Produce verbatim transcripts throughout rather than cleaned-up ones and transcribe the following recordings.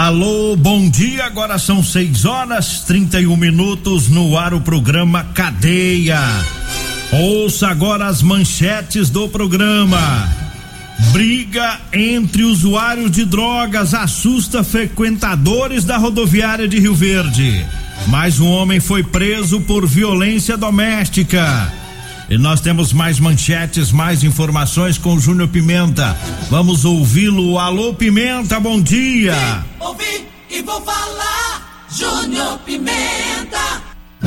Alô, bom dia, agora são seis horas trinta e um minutos no ar o programa Cadeia. Ouça agora as manchetes do programa. Briga entre usuários de drogas assusta frequentadores da rodoviária de Rio Verde. Mais um homem foi preso por violência doméstica. E nós temos mais manchetes, mais informações com o Júnior Pimenta. Vamos ouvi-lo. Alô, Pimenta, bom dia. Vim, ouvi e vou falar, Júnior Pimenta.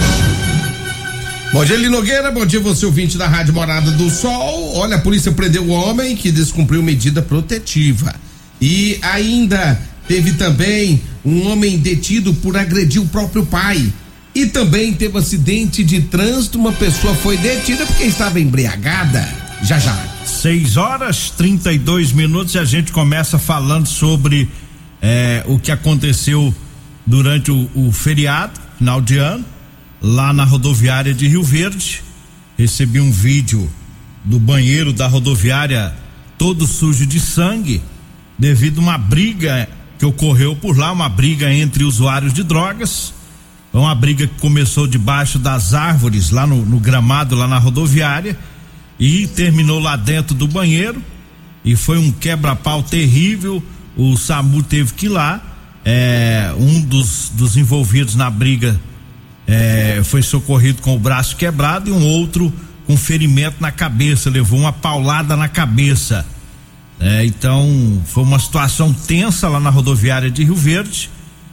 Bom dia, Eli Nogueira, bom dia você ouvinte da Rádio Morada do Sol. Olha, a polícia prendeu o homem que descumpriu medida protetiva. E ainda teve também um homem detido por agredir o próprio pai. E também teve acidente de trânsito, uma pessoa foi detida porque estava embriagada. Já já. seis horas trinta e dois minutos e a gente começa falando sobre eh, o que aconteceu durante o, o feriado, final de ano, lá na rodoviária de Rio Verde. Recebi um vídeo do banheiro da rodoviária todo sujo de sangue, devido a uma briga que ocorreu por lá, uma briga entre usuários de drogas. Uma briga que começou debaixo das árvores, lá no, no gramado, lá na rodoviária, e terminou lá dentro do banheiro, e foi um quebra-pau terrível. O SAMU teve que ir lá, é, um dos, dos envolvidos na briga é, foi socorrido com o braço quebrado e um outro com ferimento na cabeça, levou uma paulada na cabeça. É, então foi uma situação tensa lá na rodoviária de Rio Verde.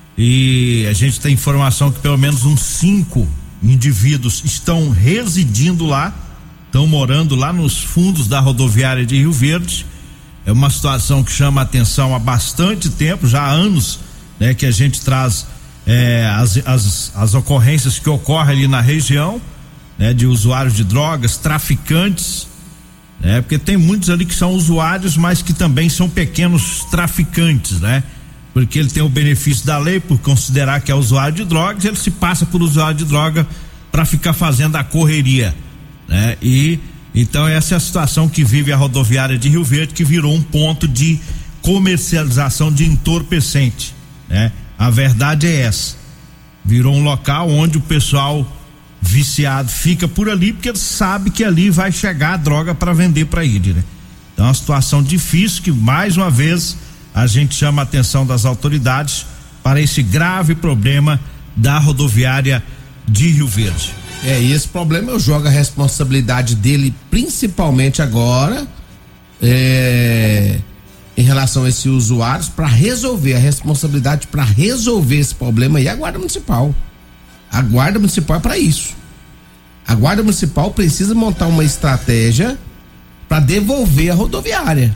E a gente tem informação que pelo menos uns cinco indivíduos estão residindo lá, estão morando lá nos fundos da rodoviária de Rio Verde. É uma situação que chama a atenção há bastante tempo, já há anos, né, que a gente traz é, as, as, as ocorrências que ocorrem ali na região, né, de usuários de drogas, traficantes, né, porque tem muitos ali que são usuários, mas que também são pequenos traficantes, né? Porque ele tem o benefício da lei por considerar que é usuário de drogas, ele se passa por usuário de droga para ficar fazendo a correria, né? E então essa é a situação que vive a rodoviária de Rio Verde, que virou um ponto de comercialização de entorpecente, né? A verdade é essa, virou um local onde o pessoal viciado fica por ali porque ele sabe que ali vai chegar a droga para vender para ele, né? Então é uma situação difícil que mais uma vez a gente chama a atenção das autoridades para esse grave problema da rodoviária de Rio Verde. É, e esse problema eu jogo a responsabilidade dele principalmente agora é, em relação a esses usuários para resolver, a responsabilidade para resolver esse problema aí é a Guarda Municipal. A Guarda Municipal é para isso. A Guarda Municipal precisa montar uma estratégia para devolver a rodoviária.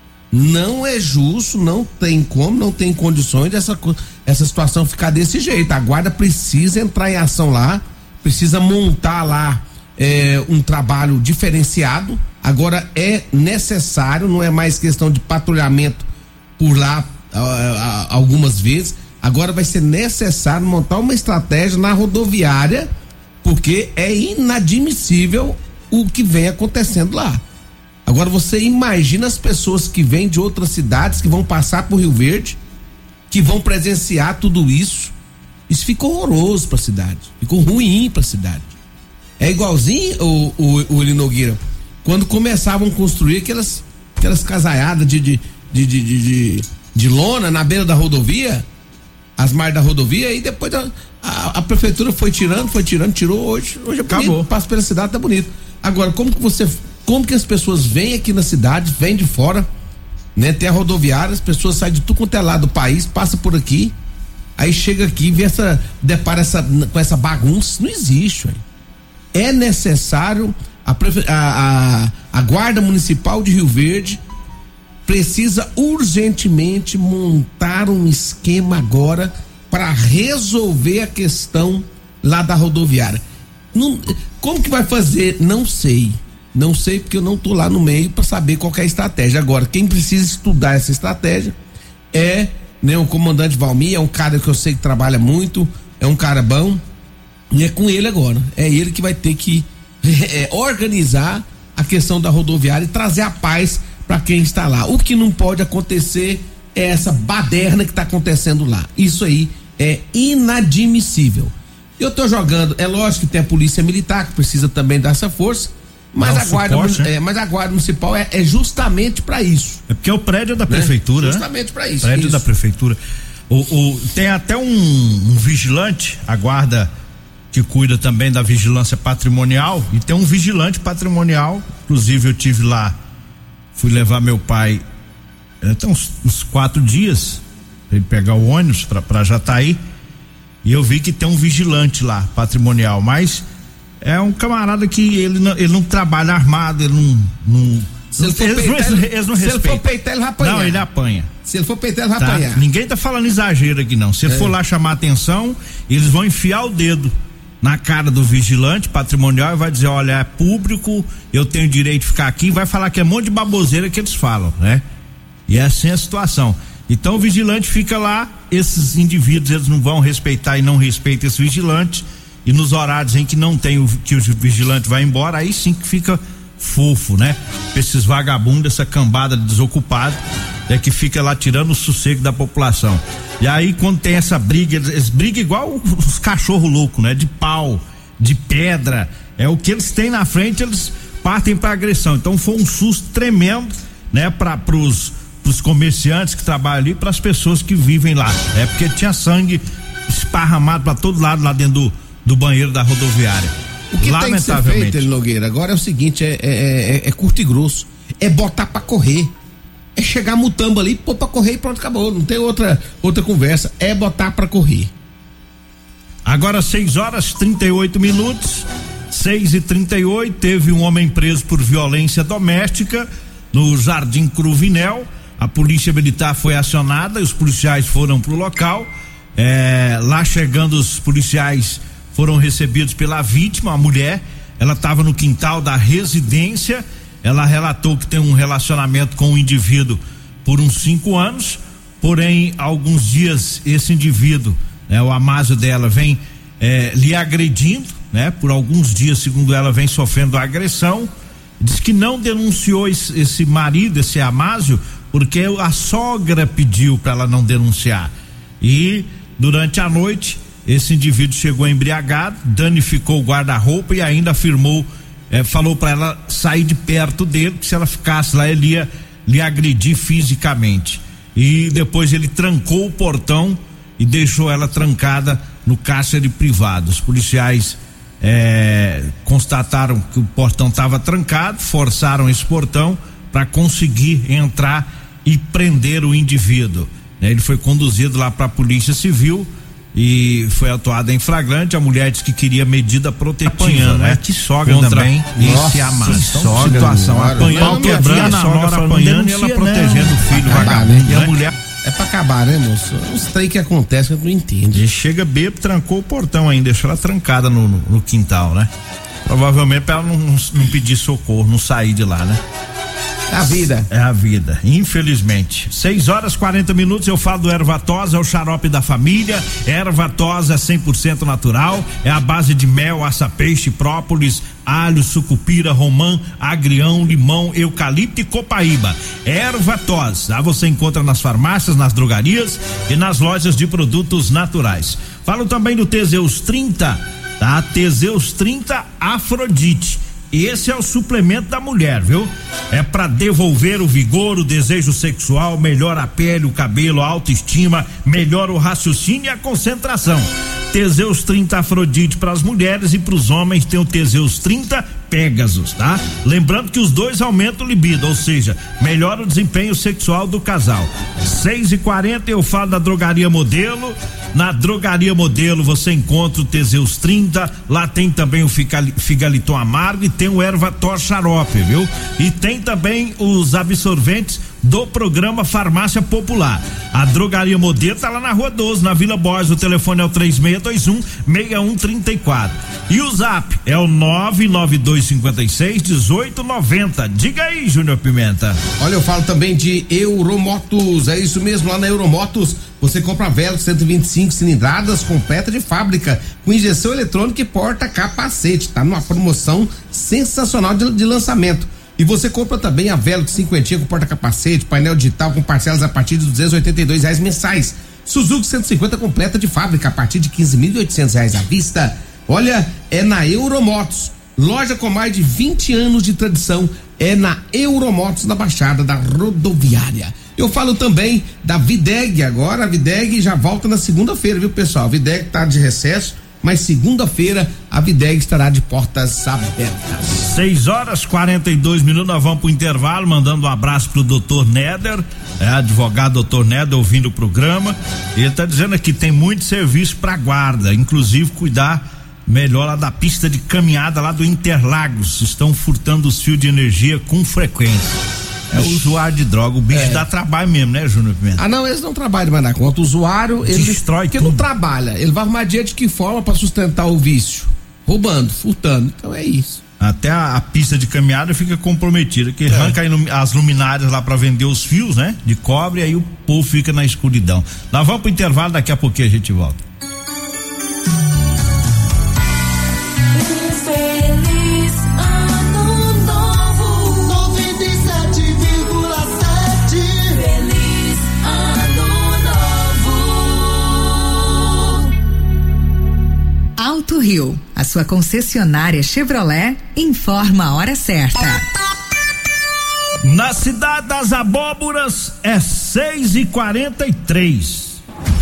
Não é justo, não tem como, não tem condições dessa essa situação ficar desse jeito. A guarda precisa entrar em ação lá, precisa montar lá é, um trabalho diferenciado. Agora é necessário, não é mais questão de patrulhamento por lá a, a, algumas vezes. Agora vai ser necessário montar uma estratégia na rodoviária, porque é inadmissível o que vem acontecendo lá. Agora você imagina as pessoas que vêm de outras cidades, que vão passar por Rio Verde, que vão presenciar tudo isso. Isso ficou horroroso para a cidade, ficou ruim para a cidade. É igualzinho o, o, o Eli Nogueira, quando começavam a construir aquelas, aquelas casaiadas de, de, de, de, de, de lona na beira da rodovia, as margens da rodovia, e depois a, a, a prefeitura foi tirando, foi tirando, tirou, hoje, hoje é bonito, acabou. Passa pela cidade, tá bonito. Agora, como que você... Como que as pessoas vêm aqui na cidade, vêm de fora, né? Tem a rodoviária, as pessoas saem de tudo quanto é lado do país, passa por aqui, aí chega aqui, vê essa, depara essa, com essa bagunça. Não existe, véio. É necessário a, a, a, a Guarda Municipal de Rio Verde precisa urgentemente montar um esquema agora para resolver a questão lá da rodoviária. Não, como que vai fazer? Não sei. Não sei porque eu não tô lá no meio para saber qual que é a estratégia. Agora, quem precisa estudar essa estratégia é, né, o comandante Valmir, é um cara que eu sei que trabalha muito, é um cara bom, e é com ele agora. É ele que vai ter que é, organizar a questão da rodoviária e trazer a paz para quem está lá. O que não pode acontecer é essa baderna que tá acontecendo lá. Isso aí é inadmissível. Eu tô jogando, é lógico que tem a polícia militar que precisa também dessa força, mas, a guarda, suporte, é, mas a guarda municipal é, é justamente para isso. É porque é o prédio da prefeitura, né? Justamente para isso. Prédio isso. da prefeitura. O, o, tem até um, um vigilante, a guarda que cuida também da vigilância patrimonial, e tem um vigilante patrimonial, inclusive eu tive lá, fui levar meu pai até uns, uns quatro dias pra ele pegar o ônibus pra, pra Jataí, e eu vi que tem um vigilante lá, patrimonial, mas é um camarada que ele não, ele não trabalha armado, ele não, não se ele for eles, peitar, eles, eles não se respeitam. ele for peitar, ele vai apanhar. Não, ele apanha. Se ele for peitar, ele vai tá? apanhar. Ninguém tá falando exagero aqui não. Se ele é. for lá chamar atenção, eles vão enfiar o dedo na cara do vigilante patrimonial e vai dizer, olha, é público, eu tenho direito de ficar aqui, vai falar que é um monte de baboseira que eles falam, né? E é assim a situação. Então o vigilante fica lá, esses indivíduos, eles não vão respeitar e não respeitam esse vigilante, e nos horários em que não tem o, que o vigilante vai embora, aí sim que fica fofo, né? Esses vagabundos, essa cambada de desocupado, é que fica lá tirando o sossego da população. E aí quando tem essa briga, eles, eles brigam igual os cachorros loucos, né? De pau, de pedra, é o que eles têm na frente, eles partem pra agressão. Então foi um susto tremendo, né? Para pros, pros comerciantes que trabalham ali, pras pessoas que vivem lá, é porque tinha sangue esparramado pra todo lado lá dentro do, do banheiro da rodoviária. O que tem que ser feito, Eli Nogueira, agora é o seguinte, é, é, é, é curto e grosso, é botar pra correr, é chegar mutamba ali, pôr pra correr e pronto, acabou, não tem outra, outra conversa, é botar pra correr. Agora seis horas trinta e oito minutos, seis e trinta e oito, teve um homem preso por violência doméstica no Jardim Cruvinel, a polícia militar foi acionada, os policiais foram pro local, é, lá chegando os policiais foram recebidos pela vítima, a mulher, ela estava no quintal da residência, ela relatou que tem um relacionamento com o indivíduo por uns cinco anos, porém, há alguns dias esse indivíduo, né, o amásio dela, vem é, lhe agredindo, né? Por alguns dias, segundo ela, vem sofrendo agressão, diz que não denunciou esse, esse marido, esse amásio, porque a sogra pediu para ela não denunciar, e durante a noite esse indivíduo chegou embriagado, danificou o guarda-roupa e ainda afirmou, eh, falou para ela sair de perto dele, que se ela ficasse lá ele ia lhe agredir fisicamente. E depois ele trancou o portão e deixou ela trancada no cárcere privado. Os policiais eh, constataram que o portão estava trancado, forçaram esse portão para conseguir entrar e prender o indivíduo. Ele foi conduzido lá para a Polícia Civil e foi atuada em flagrante. A mulher disse que queria medida protetiva, né? Que sogra contra também. Esse amado. Então, sogra, situação, apanhando, quebrando, a sogra apanhando e ela protegendo o filho vagabundo, e a mulher. É pra acabar, né, moço? Uns trem que acontece que eu não entendo. E chega bêbado, trancou o portão ainda, deixou ela trancada no, no, no quintal, né? Provavelmente pra ela não, não, não pedir socorro, não sair de lá, né? É a vida. É a vida, infelizmente. seis horas quarenta minutos, eu falo do Ervatós, é o xarope da família. Ervatós é cem por cento natural, é a base de mel, açapeixe, própolis, alho, sucupira, romã, agrião, limão, eucalipto e copaíba. Ervatós, lá você encontra nas farmácias, nas drogarias e nas lojas de produtos naturais. Falo também do Teseus trinta, tá? Teseus trinta Afrodite. Esse é o suplemento da mulher, viu? É para devolver o vigor, o desejo sexual, melhora a pele, o cabelo, a autoestima, melhora o raciocínio e a concentração. Teseus trinta Afrodite para as mulheres e para os homens tem o Teseus trinta Pegasus, tá? Lembrando que os dois aumentam o libido, ou seja, melhora o desempenho sexual do casal. seis e quarenta eu falo da Drogaria Modelo. Na Drogaria Modelo você encontra o Teseus trinta, lá tem também o Figaliton Amargo e tem o Ervator Xarope, viu? E tem também os absorventes do programa Farmácia Popular. A Drogaria Modelo tá lá na Rua doze, na Vila Borges, o telefone é o três seis dois um, seis um três quatro. E o Zap é o nove nove dois cinco seis, um oito nove zero. Diga aí, Júnior Pimenta. Olha, eu falo também de Euromotos, é isso mesmo, lá na Euromotos você compra Velox cento e vinte e cinco cilindradas completa de fábrica, com injeção eletrônica e porta-capacete, tá numa promoção sensacional de, de lançamento. E você compra também a Velox cinquentinha com porta-capacete, painel digital com parcelas a partir de duzentos e oitenta e dois reais mensais. Suzuki cento e cinquenta completa de fábrica a partir de quinze mil e oitocentos reais à vista. Olha, é na Euromotos, loja com mais de vinte anos de tradição, é na Euromotos, na Baixada da Rodoviária. Eu falo também da Videg agora, a Videg já volta na segunda-feira, viu, pessoal? A Videg tá de recesso, mas segunda-feira a Videg estará de portas abertas. seis horas e quarenta e dois minutos, nós vamos pro intervalo, mandando um abraço pro doutor Néder, é, advogado doutor Néder, ouvindo o programa. Ele tá dizendo aqui, tem muito serviço pra guarda, inclusive cuidar melhor lá da pista de caminhada lá do Interlagos. Estão furtando os fios de energia com frequência. É o usuário de droga, o bicho é. dá trabalho mesmo, né, Júnior Pimenta? Ah, não, eles não trabalham mais na conta. O usuário, ele destrói porque tudo. Não trabalha. Ele vai arrumar dinheiro de que forma para sustentar o vício? Roubando, furtando. Então é isso. Até a, a pista de caminhada fica comprometida, que é. arranca as luminárias lá para vender os fios, né? De cobre, e aí o povo fica na escuridão. Nós vamos pro intervalo, daqui a pouquinho a gente volta. Auto Rio, a sua concessionária Chevrolet, informa a hora certa. Na cidade das Abóboras é seis e quarenta e três.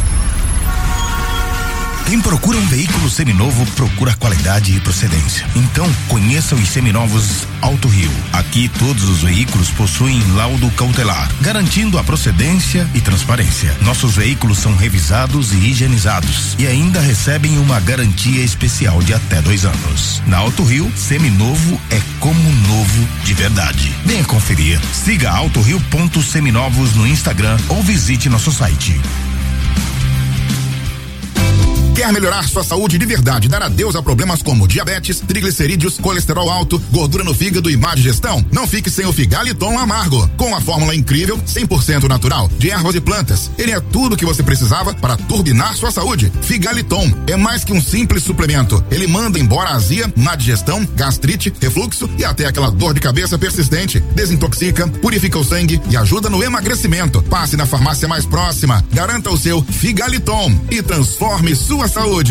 Quem procura um veículo seminovo procura qualidade e procedência. Então, conheça os seminovos Auto Rio. Aqui todos os veículos possuem laudo cautelar, garantindo a procedência e transparência. Nossos veículos são revisados e higienizados e ainda recebem uma garantia especial de até dois anos. Na Auto Rio, seminovo é como novo de verdade. Venha conferir. Siga Auto Rio ponto seminovos no Instagram ou visite nosso site. Quer melhorar sua saúde de verdade, dar adeus a problemas como diabetes, triglicerídeos, colesterol alto, gordura no fígado e má digestão? Não fique sem o Figaliton Amargo. Com a fórmula incrível, cem por cento natural, de ervas e plantas. Ele é tudo o que você precisava para turbinar sua saúde. Figaliton é mais que um simples suplemento. Ele manda embora a azia, má digestão, gastrite, refluxo e até aquela dor de cabeça persistente. Desintoxica, purifica o sangue e ajuda no emagrecimento. Passe na farmácia mais próxima, garanta o seu Figaliton e transforme sua saúde.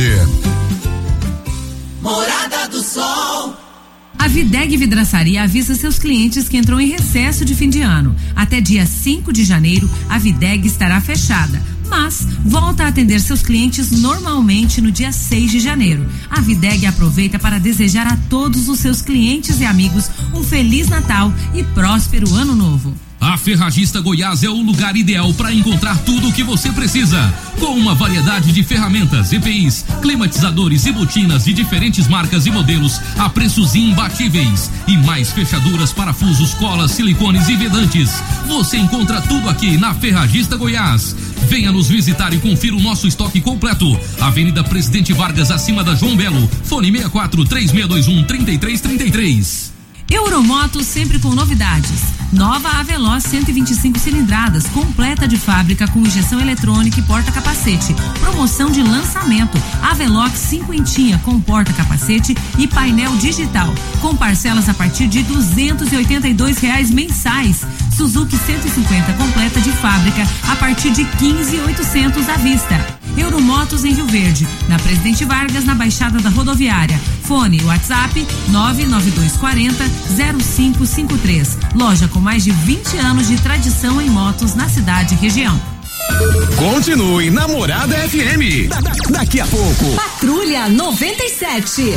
Morada do Sol. A Videg Vidraçaria avisa seus clientes que entram em recesso de fim de ano. Até dia cinco de janeiro, a Videg estará fechada, mas volta a atender seus clientes normalmente no dia seis de janeiro. A Videg aproveita para desejar a todos os seus clientes e amigos um Feliz Natal e próspero Ano Novo. A Ferragista Goiás é o lugar ideal para encontrar tudo o que você precisa. Com uma variedade de ferramentas, E P Is, climatizadores e botinas de diferentes marcas e modelos a preços imbatíveis. E mais fechaduras, parafusos, colas, silicones e vedantes. Você encontra tudo aqui na Ferragista Goiás. Venha nos visitar e confira o nosso estoque completo. Avenida Presidente Vargas, acima da João Belo. Fone seis quatro três seis dois um, três três três três. Euromotos sempre com novidades. Nova Aveloz cento e vinte e cinco cilindradas, completa de fábrica com injeção eletrônica e porta-capacete. Promoção de lançamento. Avelox cinquentinha com porta-capacete e painel digital, com parcelas a partir de duzentos e oitenta e dois reais mensais. Suzuki cento e cinquenta completa de fábrica a partir de quinze mil e oitocentos à vista. Euromotos em Rio Verde, na Presidente Vargas, na Baixada da Rodoviária. Fone WhatsApp nove nove dois quatro zero zero cinco cinco três. Loja com mais de vinte anos de tradição em motos na cidade e região. Continue na Morada F M. Da, da, daqui a pouco. Patrulha noventa e sete.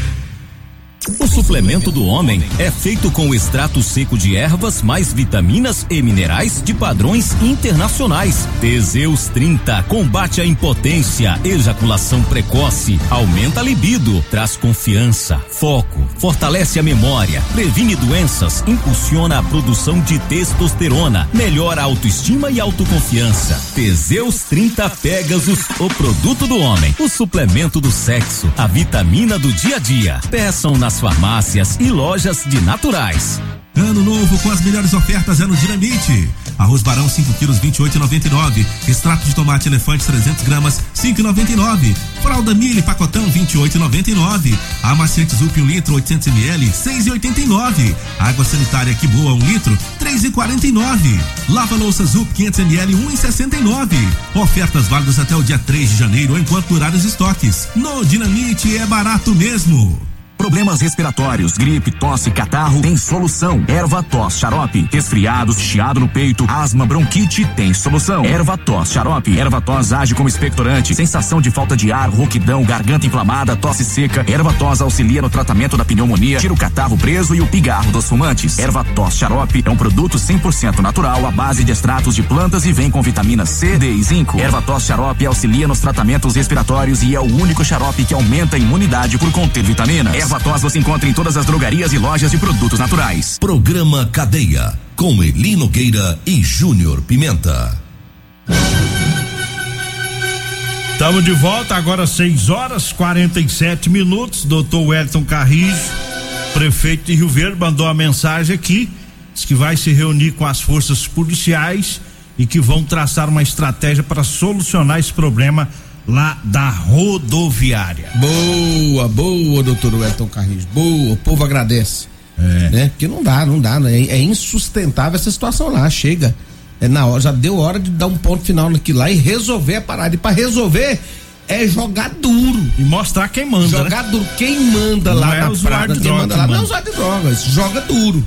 O suplemento do homem é feito com extrato seco de ervas mais vitaminas e minerais de padrões internacionais. Teseus trinta combate a impotência, ejaculação precoce, aumenta a libido, traz confiança, foco, fortalece a memória, previne doenças, impulsiona a produção de testosterona, melhora a autoestima e autoconfiança. Teseus trinta Pegasus, o produto do homem, o suplemento do sexo, a vitamina do dia a dia. Peçam nas farmácias e lojas de naturais. Ano novo com as melhores ofertas é no Dinamite. Arroz Barão cinco quilos vinte e oito e noventa e nove. Extrato de tomate Elefante trezentos gramas cinco e noventa e nove. Fralda Mille pacotão vinte e oito e noventa e nove. Amaciante Zup um litro oitocentos mililitros seis e oitenta e nove. Água sanitária Que Boa um litro três e quarenta e nove. Lava louça Zup quinhentos mililitros um e sessenta e nove. Ofertas válidas até o dia três de janeiro enquanto durar os estoques. No Dinamite é barato mesmo. Problemas respiratórios, gripe, tosse, catarro, tem solução. Erva-tos Xarope. Resfriados, chiado no peito, asma, bronquite, tem solução. Erva-tos Xarope. Erva-tos age como expectorante. Sensação de falta de ar, rouquidão, garganta inflamada, tosse seca. Erva-tos auxilia no tratamento da pneumonia, tira o catarro preso e o pigarro dos fumantes. Erva-tos Xarope é um produto cem por cento natural à base de extratos de plantas e vem com vitamina C, D e zinco. Erva-tos Xarope auxilia nos tratamentos respiratórios e é o único xarope que aumenta a imunidade por conter vitaminas. Erva-tos você encontra em todas as drogarias e lojas de produtos naturais. Programa Cadeia, com Eli Nogueira e Júnior Pimenta. Estamos de volta, agora seis horas quarenta e sete minutos. Doutor Wellington Carrijo, prefeito de Rio Verde, mandou a mensagem aqui, diz que vai se reunir com as forças policiais e que vão traçar uma estratégia para solucionar esse problema lá da rodoviária. Boa, boa, doutor Wellington Carrijo, boa, o povo agradece. É. Né? Porque não dá, não dá, né? É, é insustentável essa situação lá, chega. É na hora, já deu hora de dar um ponto final naquilo lá e resolver a parada. E pra resolver é jogar duro. E mostrar quem manda. Jogar né? duro, quem manda não lá é na parada, quem manda lá, não é usuário de drogas, joga duro.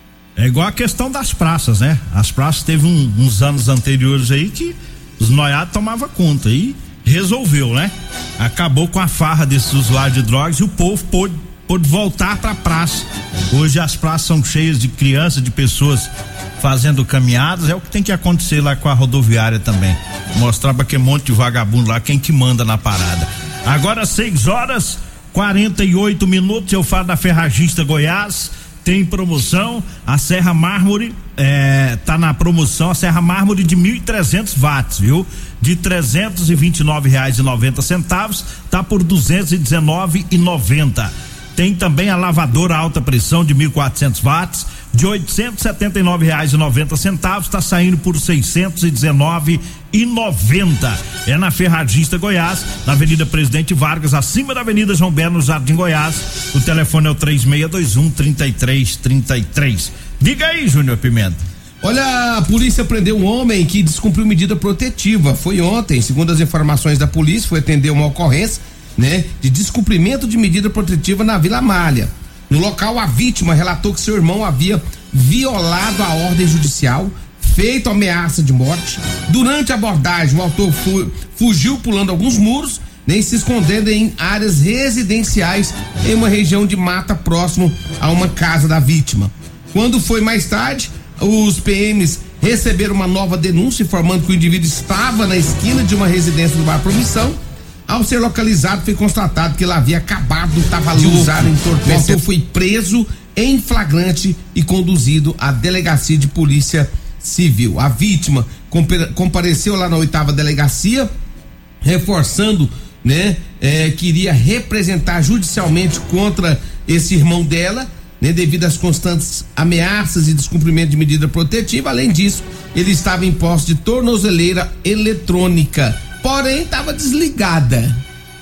É igual a questão das praças, né? As praças teve um, uns anos anteriores aí que os noiados tomavam conta e resolveu, né? Acabou com a farra desses usuários de drogas e o povo pôde, pôde voltar pra praça. Hoje as praças são cheias de crianças, de pessoas fazendo caminhadas, é o que tem que acontecer lá com a rodoviária também. Mostrar pra aquele monte de vagabundo lá quem que manda na parada. Agora seis horas quarenta e oito minutos, eu falo da Ferragista Goiás. Tem promoção, a Serra Mármore é, tá na promoção, a Serra Mármore de mil e trezentos watts, viu? De trezentos e vinte e nove reais e noventa centavos, tá por duzentos e dezenove reais e noventa centavos. Tem também a lavadora alta pressão de mil e quatrocentos watts, de oitocentos e setenta e nove reais e noventa centavos, tá saindo por seiscentos e dezenove reais e noventa centavos. É na Ferragista Goiás, na Avenida Presidente Vargas, acima da Avenida João Belo, no Jardim Goiás. O telefone é o três seis dois um, três três três três. Diga aí, Júnior Pimenta. Olha, a polícia prendeu um homem que descumpriu medida protetiva. Foi ontem, segundo as informações da polícia, foi atender uma ocorrência, né, de descumprimento de medida protetiva na Vila Malha. No local, a vítima relatou que seu irmão havia violado a ordem judicial, feito ameaça de morte. Durante a abordagem, o autor fu- fugiu pulando alguns muros, nem se escondendo em áreas residenciais em uma região de mata próximo a uma casa da vítima. Quando foi mais tarde, os P Ms receberam uma nova denúncia informando que o indivíduo estava na esquina de uma residência do bairro Promissão. Ao ser localizado, foi constatado que ele havia acabado de usar entorpecente. O autor foi preso em flagrante e conduzido à delegacia de polícia civil. A vítima compareceu lá na oitava delegacia, reforçando, né, é, que iria representar judicialmente contra esse irmão dela, né, devido às constantes ameaças e descumprimento de medida protetiva. Além disso, ele estava em posse de tornozeleira eletrônica, porém estava desligada.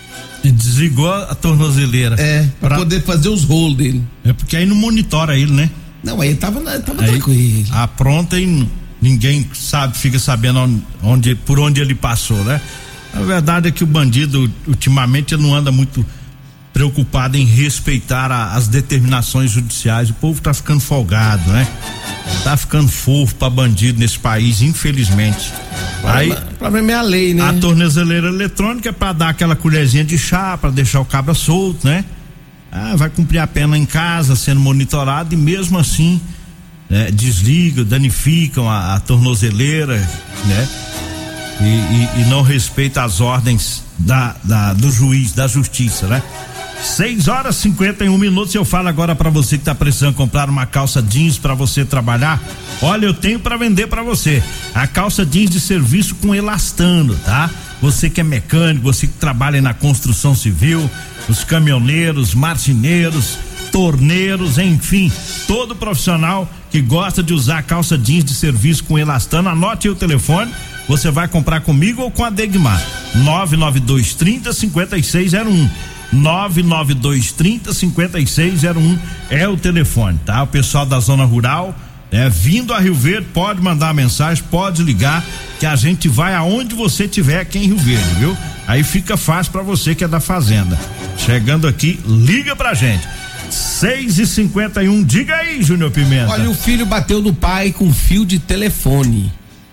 Desligou a tornozeleira. É, pra, pra poder fazer os rolos dele. É porque aí não monitora ele, né? Não, aí tava, tava aí tranquilo. Apronta e ninguém sabe, fica sabendo onde, onde, por onde ele passou, né? A verdade é que o bandido, ultimamente, ele não anda muito preocupado em respeitar a, as determinações judiciais. O povo tá ficando folgado, né? Tá ficando fofo pra bandido nesse país, infelizmente. Aí, o problema é a lei, né? A tornozeleira eletrônica é pra dar aquela colherzinha de chá, pra deixar o cabra solto, né? Ah, vai cumprir a pena em casa, sendo monitorado, e mesmo assim, né, desligam, danificam a, a tornozeleira, né? E, e, e não respeita as ordens da, da, do juiz, da justiça, né? seis horas e cinquenta e um minutos. Eu falo agora para você que tá precisando comprar uma calça jeans para você trabalhar. Olha, eu tenho para vender para você a calça jeans de serviço com elastano, tá? Você que é mecânico, você que trabalha na construção civil, os caminhoneiros, marceneiros, torneiros, enfim, todo profissional que gosta de usar calça jeans de serviço com elastano, anote aí o telefone, você vai comprar comigo ou com a Degmar, nove nove dois trinta, cinquenta e seis zero um, nove nove dois trinta, cinquenta e seis zero um é o telefone, tá? O pessoal da zona rural, é, vindo a Rio Verde, pode mandar mensagem, pode ligar, que a gente vai aonde você tiver aqui em Rio Verde, viu? Aí fica fácil pra você que é da fazenda. Chegando aqui, liga pra gente. seis e cinquenta e um, diga aí, Júnior Pimenta. Olha, o filho bateu no pai com fio de telefone.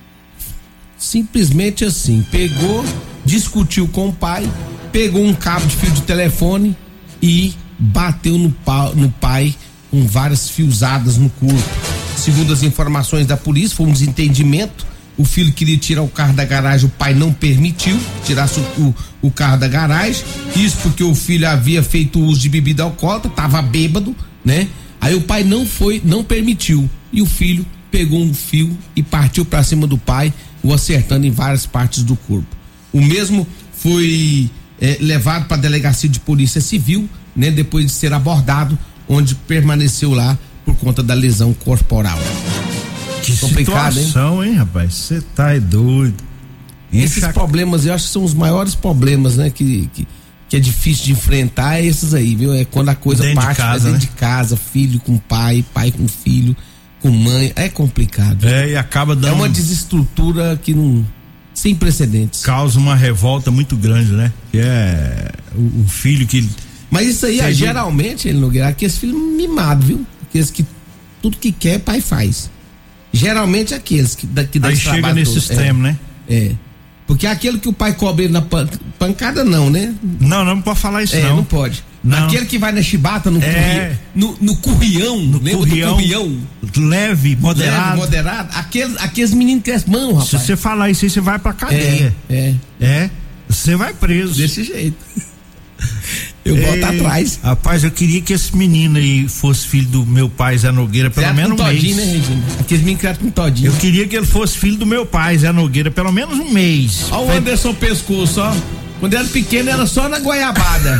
Simplesmente assim, pegou, discutiu com o pai, pegou um cabo de fio de telefone e bateu no, pa, no pai com várias fiozadas no corpo. Segundo as informações da polícia, foi um desentendimento. O filho queria tirar o carro da garagem, o pai não permitiu tirasse o, o, o carro da garagem. Isso porque o filho havia feito uso de bebida alcoólatra, tava bêbado, né? Aí o pai não foi, não permitiu. E o filho pegou um fio e partiu para cima do pai, o acertando em várias partes do corpo. O mesmo foi é, levado para a delegacia de polícia civil, né? Depois de ser abordado, onde permaneceu lá por conta da lesão corporal. Que situação, hein, hein rapaz? Você tá é doido. Esses Encha... problemas, eu acho que são os maiores problemas, né? Que, que, que é difícil de enfrentar, é esses aí, viu? É quando a coisa dentro parte de casa, é dentro né? de casa, filho com pai, pai com filho, com mãe, é complicado. É, e acaba dando... É uma desestrutura que não... sem precedentes. Causa uma revolta muito grande, né? Que é o, o filho que... Mas isso aí, é, geralmente, ele Nogueira, aqueles filhos mimados, viu? Aqueles que tudo que quer, pai faz. Geralmente aqueles que, que dá aí chega nesse extremo, é, né? É. Porque aquele que o pai cobre na pan, pancada, não, né? Não, não pode falar isso, é, não. não pode. Não. Aquele que vai na chibata, no, é. curri, no, no currião, no currião, currião, leve, moderado. Leve, moderado. Aqueles, aqueles meninos que crescem, mão, rapaz. Se você falar isso aí, você vai pra cadeia. É. É. é você vai preso. Desse jeito. Eu Ei, boto atrás. Rapaz, eu queria que esse menino aí fosse filho do meu pai, Zé Nogueira, pelo criado menos com um todinho, mês. Né, Regina? Aqueles meninos criados com todinho. Eu queria que ele fosse filho do meu pai, Zé Nogueira, pelo menos um mês. Olha o Anderson Pescoço, ó. Quando era pequeno era só na goiabada.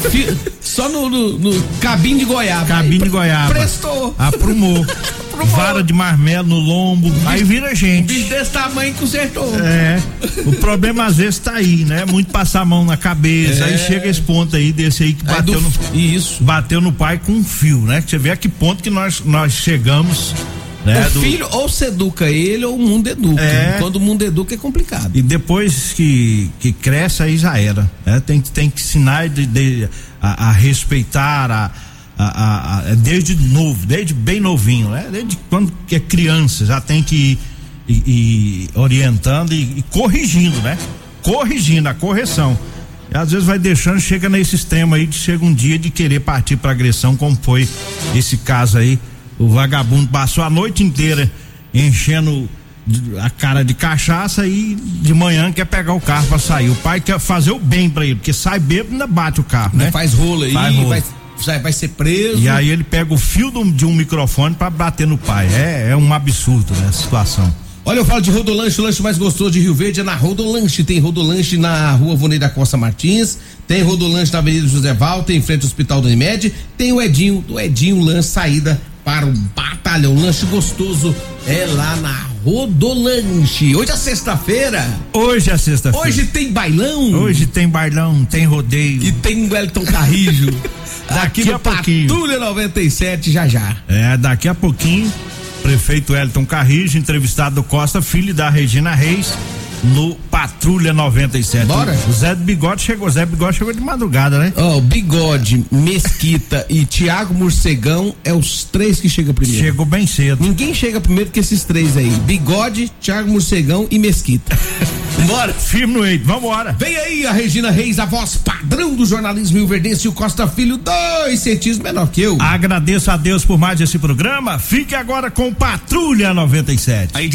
Só no, no, no cabinho de goiaba. Cabinho de goiaba. Prestou. Aprumou. Vara de marmelo no lombo, um aí vira gente. Um bicho desse tamanho consertou. É, o problema às vezes tá aí, né? Muito passar a mão na cabeça, é. Aí chega esse ponto aí, desse aí que bateu, do, no, isso. bateu no pai com um fio, né? Que você vê a que ponto que nós, nós chegamos, né? O do... filho ou se educa ele ou o mundo educa. É. Quando o mundo educa é complicado. E depois que, que cresce aí já era, né? Tem, tem que ensinar de, de, a, a respeitar a A, a, a, desde novo, desde bem novinho, né? Desde quando que é criança, já tem que ir, ir, ir orientando e, e corrigindo, né? Corrigindo, a correção. E às vezes vai deixando, chega nesse extremo aí, de chega um dia de querer partir pra agressão, como foi esse caso aí. O vagabundo passou a noite inteira enchendo a cara de cachaça e de manhã quer pegar o carro pra sair. O pai quer fazer o bem pra ele, porque sai bêbado e ainda bate o carro, né? Faz rolo aí, faz rolo. vai vai ser preso. E aí ele pega o fio do, de um microfone pra bater no pai. É, é um absurdo, né? A situação. Olha, eu falo de Rodolanche, o lanche mais gostoso de Rio Verde é na Rodolanche. Tem Rodolanche na rua Vonei da Costa Martins, tem Rodolanche na Avenida José Valter, em frente ao Hospital do Unimed, tem o Edinho, o Edinho Lanche, saída para o batalhão. Lanche gostoso é lá na Rodolanche. Hoje é sexta-feira. Hoje é sexta-feira. Hoje tem bailão. Hoje tem bailão, tem rodeio. E tem o Wellington Carrijo. Daqui Aqui a pouquinho. Patrulha noventa e sete, já já. É, daqui a pouquinho, prefeito Wellington Carrijo, entrevistado do Costa Filho e da Regina Reis, no Patrulha noventa e sete. Bora. O Zé do Bigode chegou, Zé do Bigode chegou de madrugada, né? Ó, oh, Bigode, Mesquita e Tiago Morcegão é os três que chegam primeiro. Chegou bem cedo. Ninguém chega primeiro que esses três aí. Bigode, Tiago Morcegão e Mesquita. Bora, firme no eito, vambora. Vem aí a Regina Reis, a voz padrão do jornalismo rioverdense, e o Costa Filho, dois centímetros menor que eu. Agradeço a Deus por mais esse programa. Fique agora com Patrulha noventa e sete. Aí